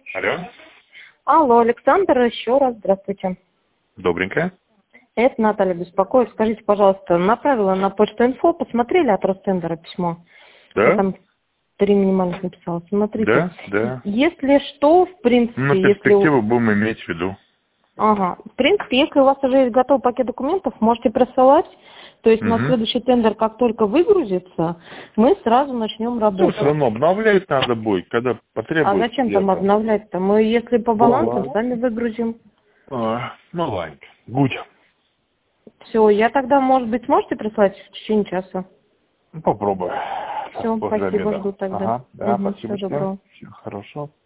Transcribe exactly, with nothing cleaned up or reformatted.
Алло. Алло, Александр, еще раз здравствуйте. Добренько. Это Наталья беспокоит. Скажите, пожалуйста, направила на почту инфо, посмотрели от Ростендера письмо? Да? Я там три минимальных написала. Смотрите. Да, да. Если что, в принципе, На если... перспективу будем иметь в виду. Ага. В принципе, если у вас уже есть готовый пакет документов, можете присылать. То есть Угу. на следующий тендер, как только выгрузится, мы сразу начнем Ну, работать. все равно обновлять надо будет, когда А потребуется. зачем там где-то. обновлять-то? Мы, если по балансам, Ладно. сами выгрузим. А, ну ладно. Будь. Все, я тогда, может быть, сможете прислать в течение часа? Ну, попробуй. Все, После спасибо, обеда. жду тогда. Ага, да, Угу, спасибо всего тебе. доброго. Все хорошо.